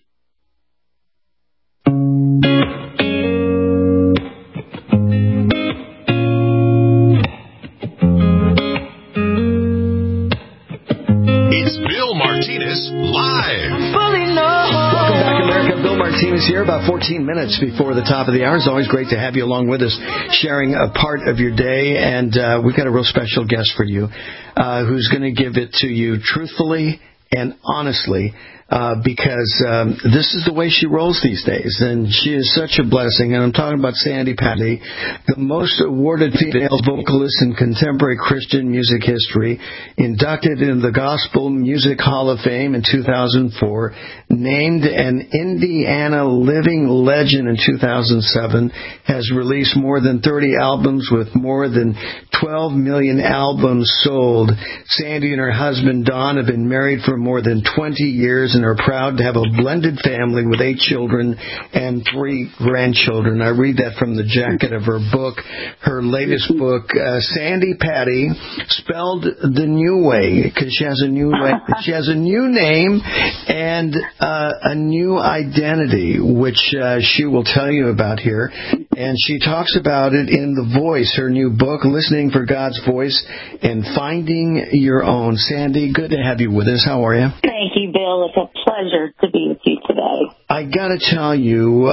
It's Bill Martinez live. Welcome back, America. Bill Martinez here, about 14 minutes before the top of the hour. It's always great to have you along with us, sharing a part of your day. And we've got a real special guest for you who's going to give it to you truthfully and honestly. Because this is the way she rolls these days, and she is such a blessing. And I'm talking about Sandi Patty, the most awarded female vocalist in contemporary Christian music history, inducted in the Gospel Music Hall of Fame in 2004, named an Indiana Living Legend in 2007, has released more than 30 albums with more than 12 million albums sold. Sandi and her husband Don have been married for more than 20 years and are proud to have a blended family with 8 children and 3 grandchildren. I read that from the jacket of her book, her latest book, Sandi Patty, spelled the new way, because she has a new way. She has a new name and a new identity, which she will tell you about here. And she talks about it in The Voice, her new book, Listening for God's Voice and Finding Your Own. Sandi, good to have you with us. How are you? Thank you, Bill. It's a pleasure to be with you today. I got to tell you,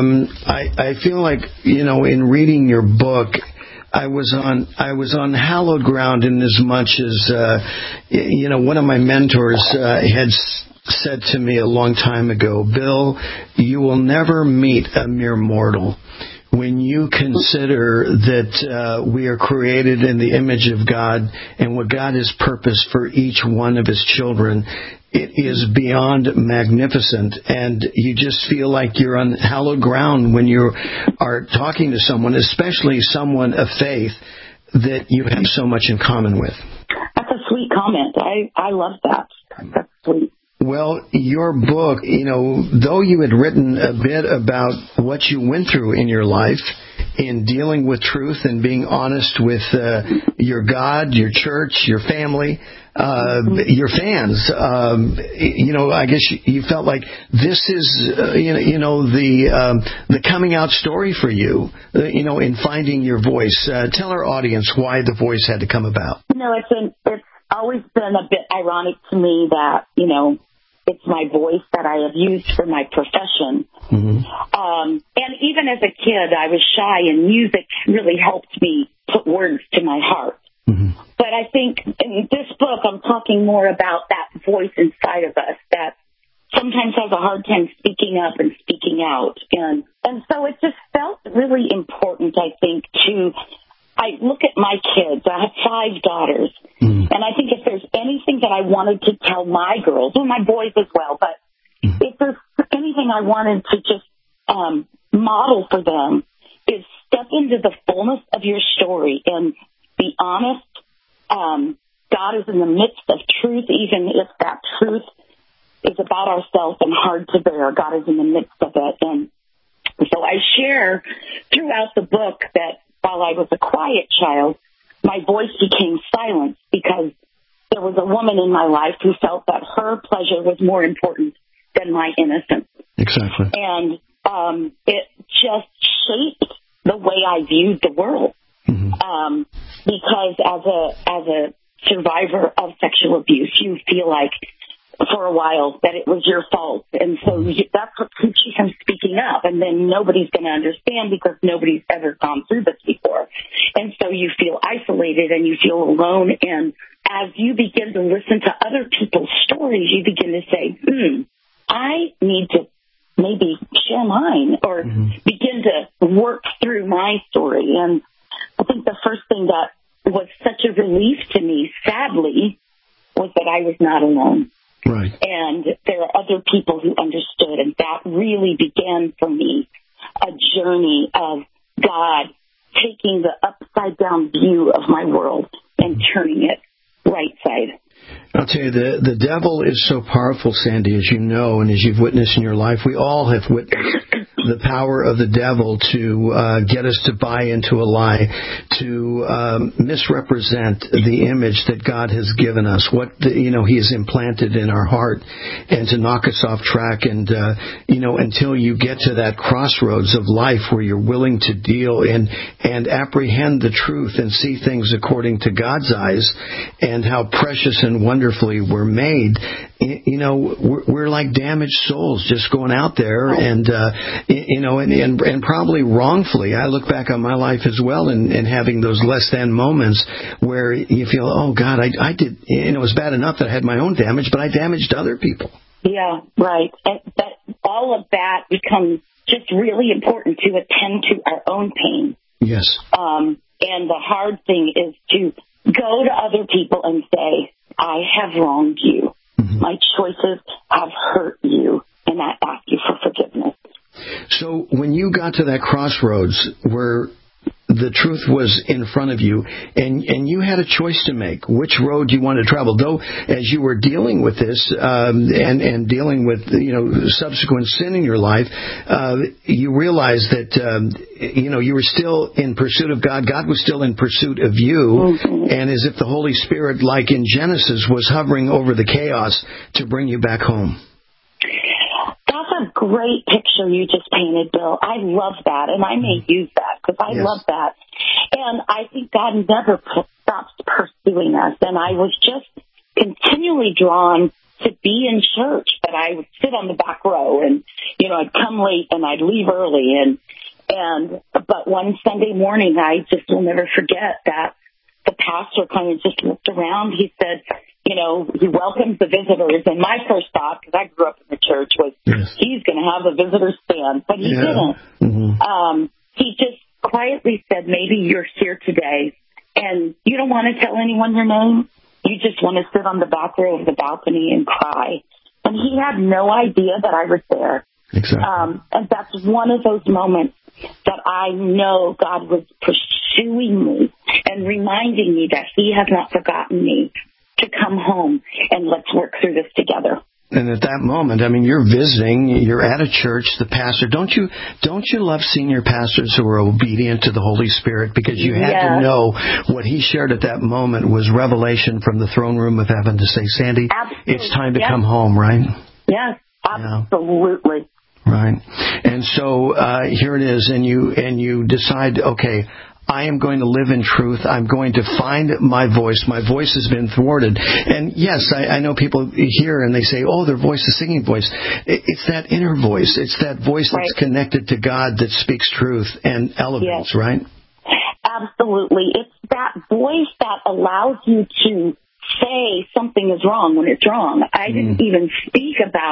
I feel like, in reading your book, I was on hallowed ground in as much as, one of my mentors had said to me a long time ago, Bill, you will never meet a mere mortal. When you consider that we are created in the image of God and what God has purposed for each one of His children, it is beyond magnificent, and you just feel like you're on hallowed ground when you are talking to someone, especially someone of faith that you have so much in common with. That's a sweet comment. I love that. That's sweet. Well, your book, though you had written a bit about what you went through in your life in dealing with truth and being honest with your God, your church, your family, your fans, I guess you felt like this is, the coming out story for you, in finding your voice. Tell our audience why The Voice had to come about. It's always been a bit ironic to me that, it's my voice that I have used for my profession. Mm-hmm. And even as a kid, I was shy, and music really helped me put words to my heart. Mm-hmm. But I think in this book, I'm talking more about that voice inside of us that sometimes has a hard time speaking up and speaking out. And so it just felt really important, I think, I look at my kids. I have 5 daughters. And I think if there's anything that I wanted to tell my girls, and my boys as well, but if there's anything I wanted to just model for them is step into the fullness of your story and be honest. God is in the midst of truth, even if that truth is about ourselves and hard to bear. God is in the midst of it. And so I share throughout the book that while I was a quiet child, my voice became silenced because there was a woman in my life who felt that her pleasure was more important than my innocence. Exactly. And it just shaped the way I viewed the world. Because as a survivor of sexual abuse, you feel like for a while that it was your fault. And so that's what keeps you from speaking up. And then nobody's going to understand because nobody's ever gone through this before. And so you feel isolated and you feel alone. And as you begin to listen to other people's stories, you begin to say, I need to maybe share mine or begin to work through my story. And I think the first thing that was such a relief to me, sadly, was that I was not alone. Right. And there are other people who understood, and that really began for me a journey of God taking the upside-down view of my world and turning it right side. I'll tell you, the devil is so powerful, Sandy, as you know, and as you've witnessed in your life. We all have witnessed the power of the devil to get us to buy into a lie, to misrepresent the image that God has given us, what He has implanted in our heart, and to knock us off track. And until you get to that crossroads of life where you're willing to deal and apprehend the truth and see things according to God's eyes and how precious and wonderfully we're made, we're like damaged souls just going out there and probably wrongfully. I look back on my life as well and having those less than moments where you feel, oh God, I did, it was bad enough that I had my own damage, but I damaged other people. Yeah, right. But all of that becomes just really important to attend to our own pain. Yes. And the hard thing is to go to other people and say, I have wronged you. My choices have hurt you, and I ask you for forgiveness. So when you got to that crossroads where the truth was in front of you, and you had a choice to make, which road you wanted to travel. Though, as you were dealing with this and dealing with subsequent sin in your life, you realized that you were still in pursuit of God. God was still in pursuit of you, and as if the Holy Spirit, like in Genesis, was hovering over the chaos to bring you back home. Great picture you just painted, Bill. I love that, and I may use that because I love that. And I think God never stops pursuing us, and I was just continually drawn to be in church, but I would sit on the back row, and I'd come late and I'd leave early, but one Sunday morning, I just will never forget that the pastor kind of just looked around. He said, he welcomes the visitors. And my first thought, because I grew up in the church, was he's going to have a visitor stand. But he didn't. He just quietly said, maybe you're here today and you don't want to tell anyone your name. You just want to sit on the back row of the balcony and cry. And he had no idea that I was there. Exactly. And that's one of those moments that I know God was pursuing me and reminding me that He has not forgotten me, to come home and let's work through this together. And at that moment, you're visiting, you're at a church, the pastor. Don't you love senior pastors who are obedient to the Holy Spirit? Because you had to know what he shared at that moment was revelation from the throne room of heaven to say, Sandy, it's time to come home, right? Yes, absolutely. Right. And so here it is, and you decide, okay, I am going to live in truth. I'm going to find my voice. My voice has been thwarted. And yes, I know people hear and they say, oh, their voice is singing voice. It's that inner voice. It's that voice that's connected to God that speaks truth and elevates, right? Absolutely. It's that voice that allows you to say something is wrong when it's wrong. I didn't even speak about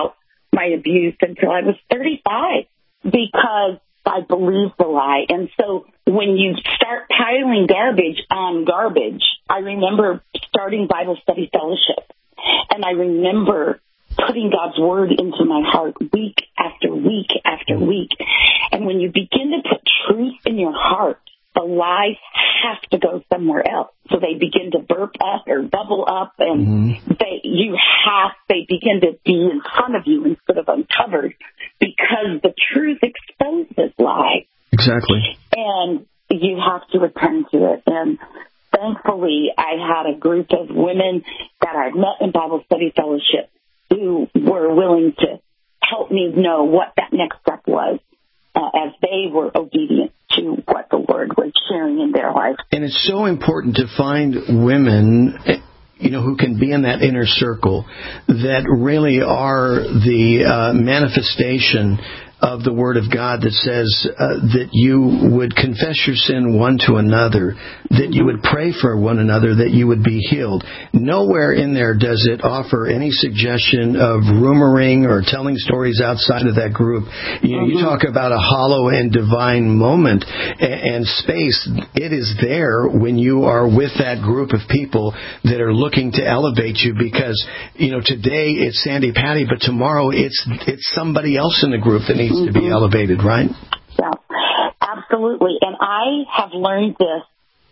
my abuse until I was 35 because I believed the lie. And so when you start piling garbage on garbage, I remember starting Bible Study Fellowship, and I remember putting God's Word into my heart week after week after week. And when you begin to put truth in your heart, the lies have to go somewhere else. So they begin to burp up or bubble up, and they begin to be in front of you instead of uncovered, because the truth exposes lies. Exactly. And you have to attend to it. And thankfully, I had a group of women that I met in Bible Study Fellowship who were willing to help me know what that next step was, as they were obedient to what the Lord was sharing in their life. And it's so important to find women, who can be in that inner circle that really are the manifestation of the Word of God that says that you would confess your sin one to another, that you would pray for one another, that you would be healed. Nowhere in there does it offer any suggestion of rumoring or telling stories outside of that group. You talk about a hollow and divine moment and space. It is there when you are with that group of people that are looking to elevate you, because, today it's Sandy Patty, but tomorrow it's somebody else in the group that needs to be elevated, right? Yeah, absolutely. And I have learned this.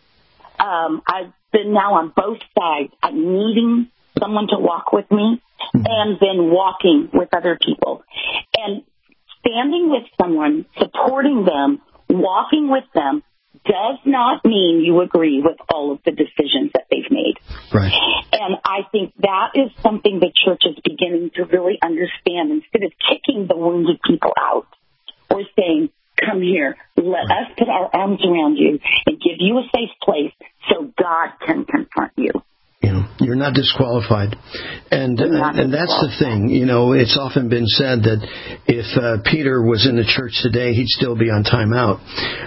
I've been now on both sides. I'm needing someone to walk with me and then walking with other people. And standing with someone, supporting them, walking with them does not mean you agree with all of the decisions that they've made. Right. And I think that is something the church is beginning to really understand. Instead of kicking the wounded people out or saying, come here, let us put our arms around you and give you a safe place so God can confront you. You're not disqualified. And that's the thing. It's often been said that if Peter was in the church today, he'd still be on timeout.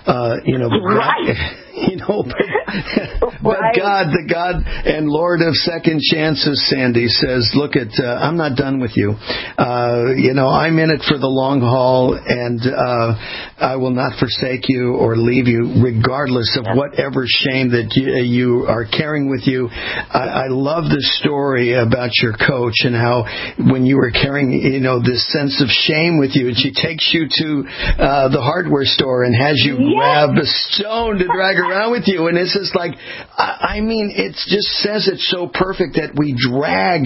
Right. But God, the God and Lord of second chances, Sandy, says, look, I'm not done with you. I'm in it for the long haul, and I will not forsake you or leave you, regardless of whatever shame that you are carrying with you. I love the story about your coach and how when you were carrying, this sense of shame with you, and she takes you to the hardware store and has you grab a stone to drag around with you. And it's just like, it just says it so perfect that we drag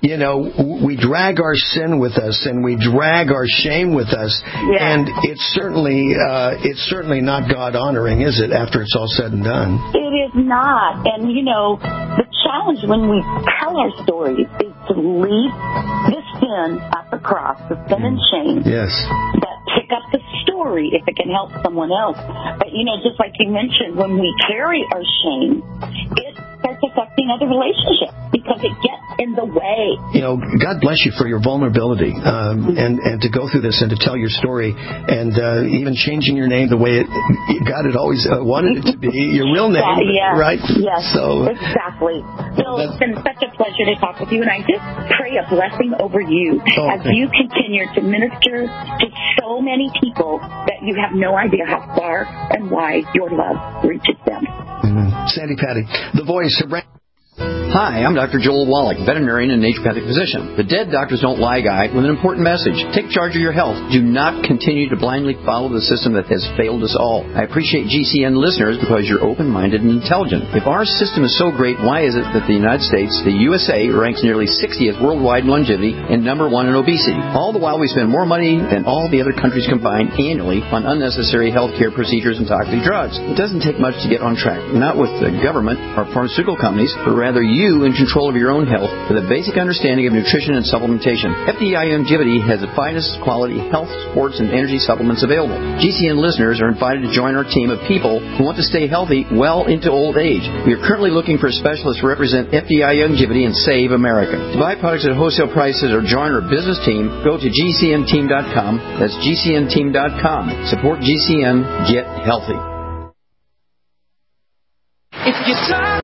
our sin with us, and we drag our shame with us. Yeah. And it's certainly not God honoring, is it, after it's all said and done? It is not. And the challenge when we tell our stories is to leave the sin at the cross, the sin and shame. Yes. But pick up the story if it can help someone else. But, just like you mentioned, when we carry our shame, it starts affecting other relationships because it gets in the way. God bless you for your vulnerability and to go through this and to tell your story, and even changing your name the way God had always wanted it to be, your real name, right? Yes, so, exactly. So it's been such a pleasure to talk with you, and I just pray a blessing over you as you continue to minister to so many people that you have no idea how far and wide your love reaches them. Sandy Patty, the voice of... Hi, I'm Dr. Joel Wallach, veterinarian and naturopathic physician. The Dead Doctors Don't Lie guy with an important message. Take charge of your health. Do not continue to blindly follow the system that has failed us all. I appreciate GCN listeners because you're open-minded and intelligent. If our system is so great, why is it that the United States, the USA, ranks nearly 60th worldwide in longevity and number 1 in obesity? All the while we spend more money than all the other countries combined annually on unnecessary healthcare procedures and toxic drugs. It doesn't take much to get on track. Not with the government or pharmaceutical companies, but rather you in control of your own health with a basic understanding of nutrition and supplementation. FDI Longevity has the finest quality health, sports, and energy supplements available. GCN listeners are invited to join our team of people who want to stay healthy well into old age. We are currently looking for specialists to represent FDI Longevity and Save America. To buy products at wholesale prices or join our business team, go to GCNteam.com. That's GCNteam.com. Support GCN. Get healthy. If you